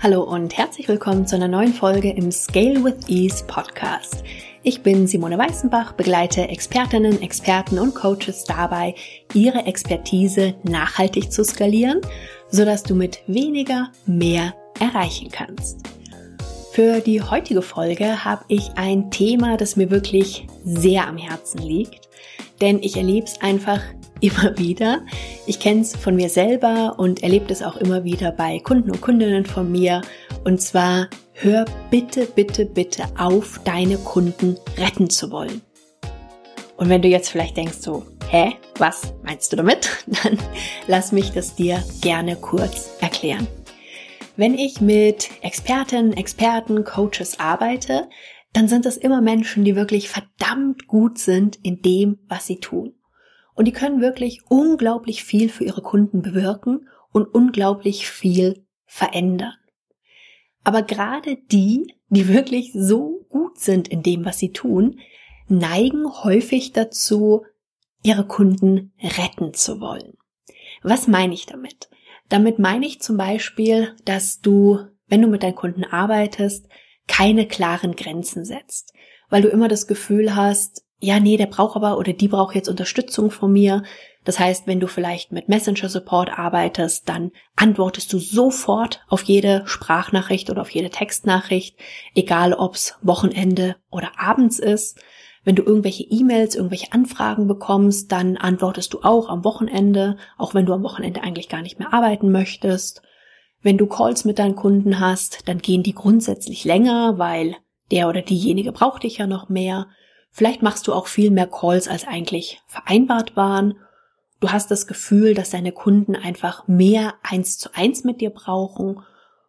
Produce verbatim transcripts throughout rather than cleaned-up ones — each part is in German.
Hallo und herzlich willkommen zu einer neuen Folge im Scale with Ease Podcast. Ich bin Simone Weißenbach, begleite Expertinnen, Experten und Coaches dabei, ihre Expertise nachhaltig zu skalieren, sodass du mit weniger mehr erreichen kannst. Für die heutige Folge habe ich ein Thema, das mir wirklich sehr am Herzen liegt, denn ich erlebe es einfach immer wieder. Ich kenne es von mir selber und erlebe es auch immer wieder bei Kunden und Kundinnen von mir. Und zwar, hör bitte, bitte, bitte auf, deine Kunden retten zu wollen. Und wenn du jetzt vielleicht denkst so, hä, was meinst du damit? Dann lass mich das dir gerne kurz erklären. Wenn ich mit Expertinnen, Experten, Coaches arbeite, dann sind das immer Menschen, die wirklich verdammt gut sind in dem, was sie tun. Und die können wirklich unglaublich viel für ihre Kunden bewirken und unglaublich viel verändern. Aber gerade die, die wirklich so gut sind in dem, was sie tun, neigen häufig dazu, ihre Kunden retten zu wollen. Was meine ich damit? Damit meine ich zum Beispiel, dass du, wenn du mit deinen Kunden arbeitest, keine klaren Grenzen setzt, weil du immer das Gefühl hast, ja, nee, der braucht aber oder die braucht jetzt Unterstützung von mir. Das heißt, wenn du vielleicht mit Messenger-Support arbeitest, dann antwortest du sofort auf jede Sprachnachricht oder auf jede Textnachricht, egal ob's Wochenende oder abends ist. Wenn du irgendwelche E-Mails, irgendwelche Anfragen bekommst, dann antwortest du auch am Wochenende, auch wenn du am Wochenende eigentlich gar nicht mehr arbeiten möchtest. Wenn du Calls mit deinen Kunden hast, dann gehen die grundsätzlich länger, weil der oder diejenige braucht dich ja noch mehr. Vielleicht machst du auch viel mehr Calls, als eigentlich vereinbart waren. Du hast das Gefühl, dass deine Kunden einfach mehr eins zu eins mit dir brauchen.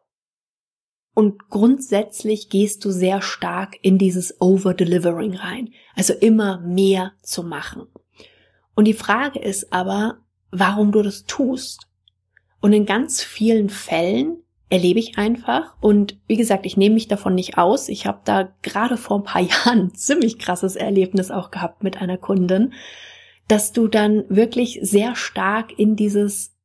Und grundsätzlich gehst du sehr stark in dieses Over-Delivering rein, also immer mehr zu machen. Und die Frage ist aber, warum du das tust. Und in ganz vielen Fällen erlebe ich einfach, und wie gesagt, ich nehme mich davon nicht aus, ich habe da gerade vor ein paar Jahren ein ziemlich krasses Erlebnis auch gehabt mit einer Kundin, dass du dann wirklich sehr stark in dieses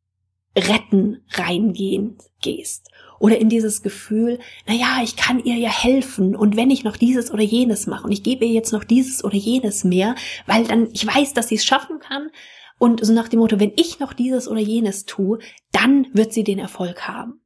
Retten reingehen gehst oder in dieses Gefühl, naja, ich kann ihr ja helfen und wenn ich noch dieses oder jenes mache und ich gebe ihr jetzt noch dieses oder jenes mehr, weil dann ich weiß, dass sie es schaffen kann und so nach dem Motto, wenn ich noch dieses oder jenes tue, dann wird sie den Erfolg haben.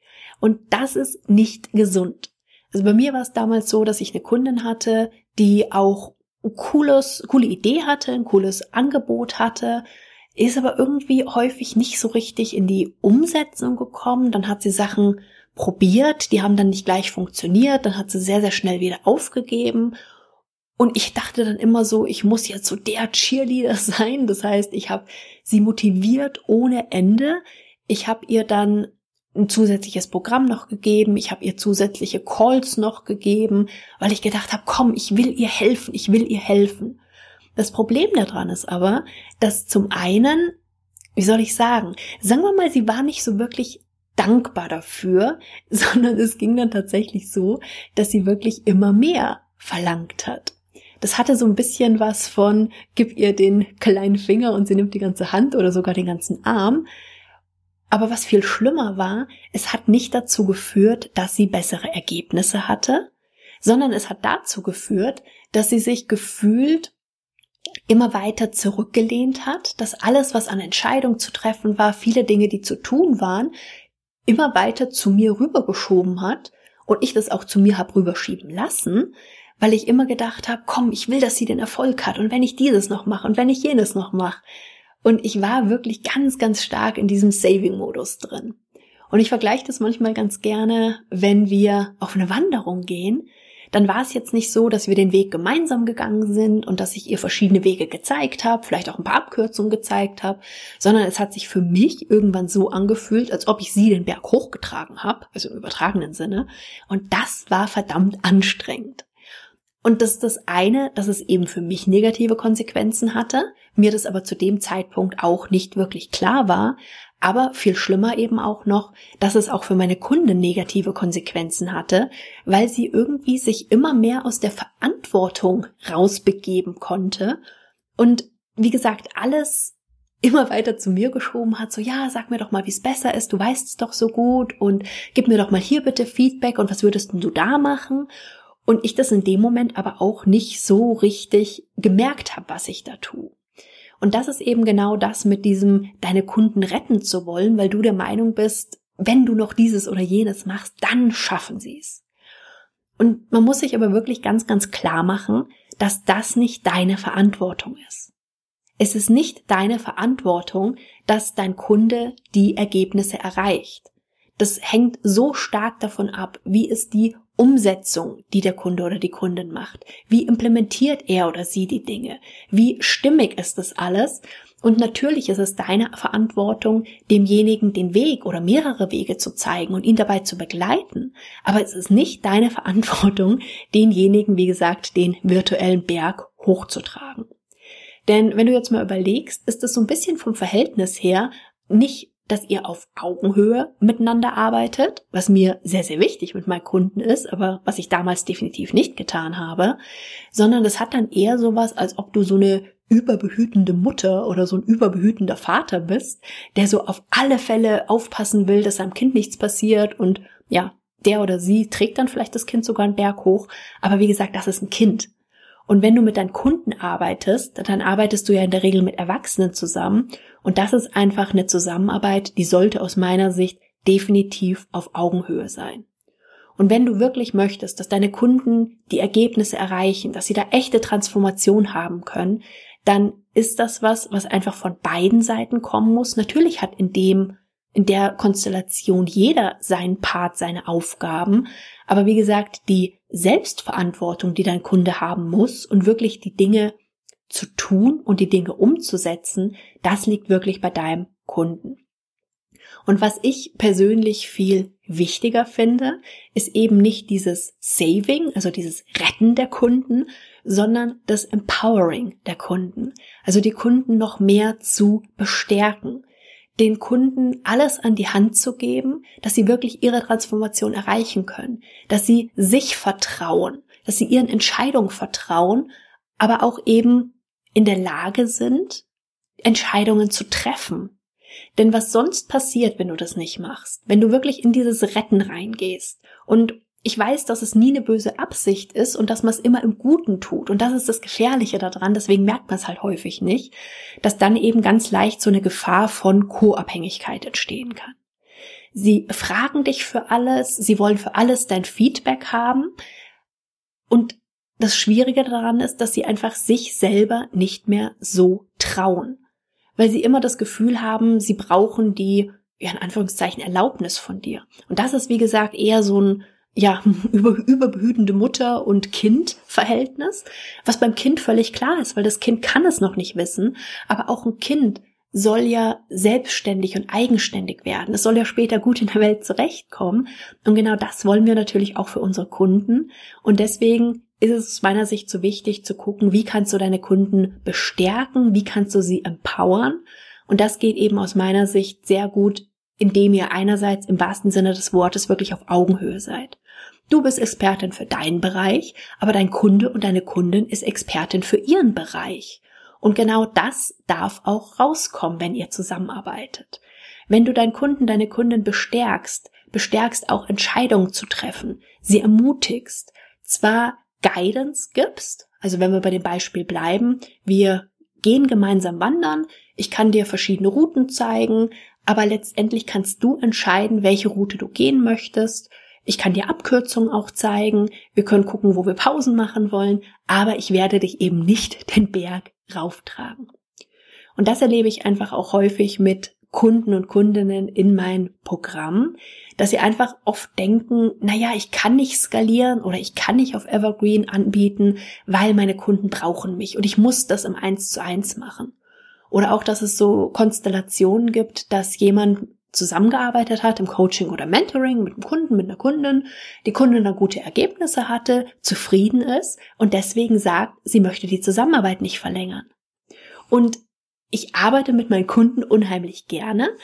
Und das ist nicht gesund. Also bei mir war es damals so, dass ich eine Kundin hatte, die auch ein cooles, coole Idee hatte, ein cooles Angebot hatte, ist aber irgendwie häufig nicht so richtig in die Umsetzung gekommen. Dann hat sie Sachen probiert, die haben dann nicht gleich funktioniert, dann hat sie sehr, sehr schnell wieder aufgegeben. Und ich dachte dann immer so, ich muss jetzt so der Cheerleader sein. Das heißt, ich habe sie motiviert ohne Ende. Ich habe ihr dann ein zusätzliches Programm noch gegeben, ich habe ihr zusätzliche Calls noch gegeben, weil ich gedacht habe, komm, ich will ihr helfen, ich will ihr helfen. Das Problem daran ist aber, dass zum einen, wie soll ich sagen, sagen wir mal, sie war nicht so wirklich dankbar dafür, sondern es ging dann tatsächlich so, dass sie wirklich immer mehr verlangt hat. Das hatte so ein bisschen was von, gib ihr den kleinen Finger und sie nimmt die ganze Hand oder sogar den ganzen Arm. Aber was viel schlimmer war, es hat nicht dazu geführt, dass sie bessere Ergebnisse hatte, sondern es hat dazu geführt, dass sie sich gefühlt immer weiter zurückgelehnt hat, dass alles, was an Entscheidungen zu treffen war, viele Dinge, die zu tun waren, immer weiter zu mir rübergeschoben hat und ich das auch zu mir habe rüberschieben lassen, weil ich immer gedacht habe, komm, ich will, dass sie den Erfolg hat und wenn ich dieses noch mache und wenn ich jenes noch mache. Und ich war wirklich ganz, ganz stark in diesem Saving-Modus drin. Und ich vergleiche das manchmal ganz gerne, wenn wir auf eine Wanderung gehen, dann war es jetzt nicht so, dass wir den Weg gemeinsam gegangen sind und dass ich ihr verschiedene Wege gezeigt habe, vielleicht auch ein paar Abkürzungen gezeigt habe, sondern es hat sich für mich irgendwann so angefühlt, als ob ich sie den Berg hochgetragen habe, also im übertragenen Sinne. Und das war verdammt anstrengend. Und das ist das eine, dass es eben für mich negative Konsequenzen hatte, mir das aber zu dem Zeitpunkt auch nicht wirklich klar war, aber viel schlimmer eben auch noch, dass es auch für meine Kunden negative Konsequenzen hatte, weil sie irgendwie sich immer mehr aus der Verantwortung rausbegeben konnte und wie gesagt, alles immer weiter zu mir geschoben hat, so ja, sag mir doch mal, wie es besser ist, du weißt es doch so gut und gib mir doch mal hier bitte Feedback und was würdest denn du da machen? Und ich das in dem Moment aber auch nicht so richtig gemerkt habe, was ich da tue. Und das ist eben genau das mit diesem, deine Kunden retten zu wollen, weil du der Meinung bist, wenn du noch dieses oder jenes machst, dann schaffen sie es. Und man muss sich aber wirklich ganz, ganz klar machen, dass das nicht deine Verantwortung ist. Es ist nicht deine Verantwortung, dass dein Kunde die Ergebnisse erreicht. Das hängt so stark davon ab, wie ist die Umsetzung, die der Kunde oder die Kundin macht. Wie implementiert er oder sie die Dinge? Wie stimmig ist das alles? Und natürlich ist es deine Verantwortung, demjenigen den Weg oder mehrere Wege zu zeigen und ihn dabei zu begleiten. Aber es ist nicht deine Verantwortung, denjenigen, wie gesagt, den virtuellen Berg hochzutragen. Denn wenn du jetzt mal überlegst, ist es so ein bisschen vom Verhältnis her nicht, dass ihr auf Augenhöhe miteinander arbeitet, was mir sehr, sehr wichtig mit meinen Kunden ist, aber was ich damals definitiv nicht getan habe, sondern das hat dann eher sowas, als ob du so eine überbehütende Mutter oder so ein überbehütender Vater bist, der so auf alle Fälle aufpassen will, dass seinem Kind nichts passiert und ja, der oder sie trägt dann vielleicht das Kind sogar einen Berg hoch, aber wie gesagt, das ist ein Kind. Und wenn du mit deinen Kunden arbeitest, dann arbeitest du ja in der Regel mit Erwachsenen zusammen. Und das ist einfach eine Zusammenarbeit, die sollte aus meiner Sicht definitiv auf Augenhöhe sein. Und wenn du wirklich möchtest, dass deine Kunden die Ergebnisse erreichen, dass sie da echte Transformation haben können, dann ist das was, was einfach von beiden Seiten kommen muss. Natürlich hat in dem in der Konstellation jeder seinen Part, seine Aufgaben. Aber wie gesagt, die Selbstverantwortung, die dein Kunde haben muss und wirklich die Dinge zu tun und die Dinge umzusetzen, das liegt wirklich bei deinem Kunden. Und was ich persönlich viel wichtiger finde, ist eben nicht dieses Saving, also dieses Retten der Kunden, sondern das Empowering der Kunden. Also die Kunden noch mehr zu bestärken. Den Kunden alles an die Hand zu geben, dass sie wirklich ihre Transformation erreichen können, dass sie sich vertrauen, dass sie ihren Entscheidungen vertrauen, aber auch eben in der Lage sind, Entscheidungen zu treffen. Denn was sonst passiert, wenn du das nicht machst, wenn du wirklich in dieses Retten reingehst und ich weiß, dass es nie eine böse Absicht ist und dass man es immer im Guten tut. Und das ist das Gefährliche daran, deswegen merkt man es halt häufig nicht, dass dann eben ganz leicht so eine Gefahr von Co-Abhängigkeit entstehen kann. Sie fragen dich für alles, sie wollen für alles dein Feedback haben. Und das Schwierige daran ist, dass sie einfach sich selber nicht mehr so trauen. Weil sie immer das Gefühl haben, sie brauchen die, ja in Anführungszeichen, Erlaubnis von dir. Und das ist, wie gesagt, eher so ein ja, über, überbehütende Mutter- und Kind-Verhältnis, was beim Kind völlig klar ist, weil das Kind kann es noch nicht wissen, aber auch ein Kind soll ja selbstständig und eigenständig werden. Es soll ja später gut in der Welt zurechtkommen und genau das wollen wir natürlich auch für unsere Kunden und deswegen ist es aus meiner Sicht so wichtig zu gucken, wie kannst du deine Kunden bestärken, wie kannst du sie empowern und das geht eben aus meiner Sicht sehr gut, indem ihr einerseits im wahrsten Sinne des Wortes wirklich auf Augenhöhe seid. Du bist Expertin für deinen Bereich, aber dein Kunde und deine Kundin ist Expertin für ihren Bereich. Und genau das darf auch rauskommen, wenn ihr zusammenarbeitet. Wenn du deinen Kunden, deine Kundin bestärkst, bestärkst auch Entscheidungen zu treffen, sie ermutigst, zwar Guidance gibst, also wenn wir bei dem Beispiel bleiben, wir gehen gemeinsam wandern, ich kann dir verschiedene Routen zeigen, aber letztendlich kannst du entscheiden, welche Route du gehen möchtest. Ich kann dir Abkürzungen auch zeigen. Wir können gucken, wo wir Pausen machen wollen. Aber ich werde dich eben nicht den Berg rauftragen. Und das erlebe ich einfach auch häufig mit Kunden und Kundinnen in mein Programm, dass sie einfach oft denken, naja, ich kann nicht skalieren oder ich kann nicht auf Evergreen anbieten, weil meine Kunden brauchen mich und ich muss das im Eins zu eins machen. Oder auch, dass es so Konstellationen gibt, dass jemand zusammengearbeitet hat im Coaching oder Mentoring mit einem Kunden, mit einer Kundin, die Kundin dann gute Ergebnisse hatte, zufrieden ist und deswegen sagt, sie möchte die Zusammenarbeit nicht verlängern. Und ich arbeite mit meinen Kunden unheimlich gerne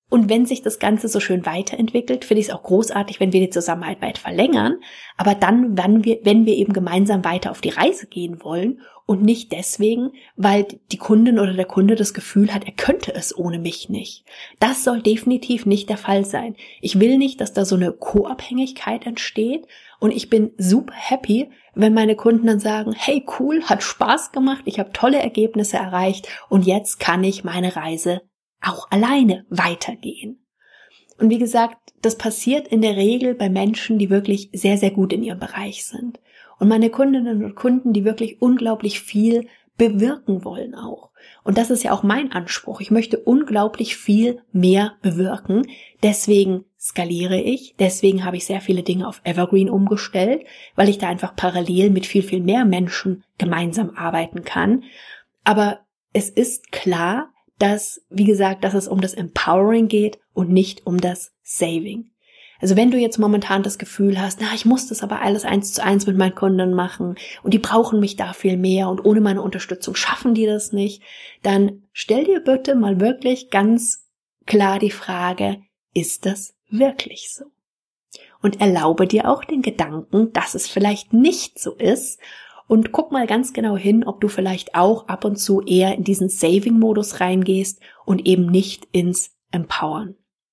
Und wenn sich das Ganze so schön weiterentwickelt, finde ich es auch großartig, wenn wir die Zusammenarbeit verlängern. Aber dann, wenn wir, wenn wir eben gemeinsam weiter auf die Reise gehen wollen und nicht deswegen, weil die Kundin oder der Kunde das Gefühl hat, er könnte es ohne mich nicht. Das soll definitiv nicht der Fall sein. Ich will nicht, dass da so eine Co-Abhängigkeit entsteht. Und ich bin super happy, wenn meine Kunden dann sagen, hey cool, hat Spaß gemacht, ich habe tolle Ergebnisse erreicht und jetzt kann ich meine Reise auch alleine weitergehen. Und wie gesagt, das passiert in der Regel bei Menschen, die wirklich sehr, sehr gut in ihrem Bereich sind. Und meine Kundinnen und Kunden, die wirklich unglaublich viel bewirken wollen auch. Und das ist ja auch mein Anspruch. Ich möchte unglaublich viel mehr bewirken. Deswegen skaliere ich. Deswegen habe ich sehr viele Dinge auf Evergreen umgestellt, weil ich da einfach parallel mit viel, viel mehr Menschen gemeinsam arbeiten kann. Aber es ist klar, dass, wie gesagt, dass es um das Empowering geht und nicht um das Saving. Also wenn du jetzt momentan das Gefühl hast, na, ich muss das aber alles eins zu eins mit meinen Kunden machen und die brauchen mich da viel mehr und ohne meine Unterstützung schaffen die das nicht, dann stell dir bitte mal wirklich ganz klar die Frage, ist das wirklich so? Und erlaube dir auch den Gedanken, dass es vielleicht nicht so ist. Und guck mal ganz genau hin, ob du vielleicht auch ab und zu eher in diesen Saving-Modus reingehst und eben nicht ins Empowern.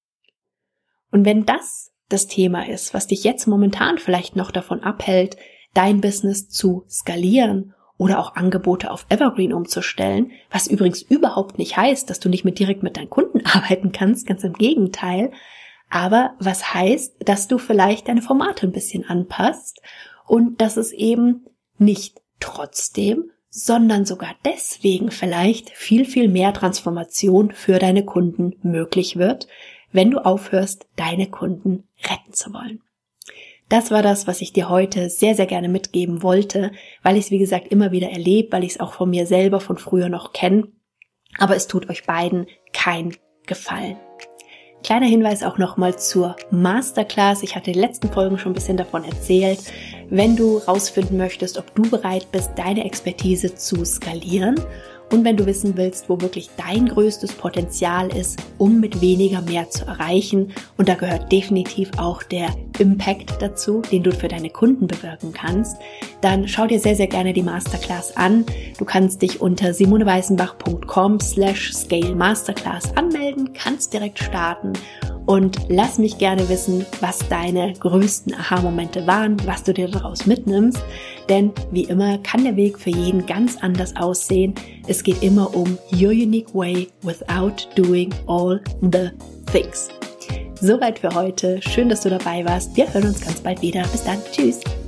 Und wenn das das Thema ist, was dich jetzt momentan vielleicht noch davon abhält, dein Business zu skalieren oder auch Angebote auf Evergreen umzustellen, was übrigens überhaupt nicht heißt, dass du nicht mit direkt mit deinen Kunden arbeiten kannst, ganz im Gegenteil, aber was heißt, dass du vielleicht deine Formate ein bisschen anpasst und dass es eben nicht trotzdem, sondern sogar deswegen vielleicht viel, viel mehr Transformation für deine Kunden möglich wird, wenn du aufhörst, deine Kunden retten zu wollen. Das war das, was ich dir heute sehr, sehr gerne mitgeben wollte, weil ich es, wie gesagt, immer wieder erlebe, weil ich es auch von mir selber von früher noch kenne. Aber es tut euch beiden keinen Gefallen. Kleiner Hinweis auch nochmal zur Masterclass. Ich hatte in den letzten Folgen schon ein bisschen davon erzählt. Wenn du rausfinden möchtest, ob du bereit bist, deine Expertise zu skalieren und wenn du wissen willst, wo wirklich dein größtes Potenzial ist, um mit weniger mehr zu erreichen, und da gehört definitiv auch der Impact dazu, den du für deine Kunden bewirken kannst, dann schau dir sehr, sehr gerne die Masterclass an. Du kannst dich unter simoneweißenbach.com slash scale masterclass anmelden, kannst direkt starten und lass mich gerne wissen, was deine größten Aha-Momente waren, was du dir daraus mitnimmst. Denn wie immer kann der Weg für jeden ganz anders aussehen. Es geht immer um your unique way without doing all the things. Soweit für heute. Schön, dass du dabei warst. Wir hören uns ganz bald wieder. Bis dann. Tschüss.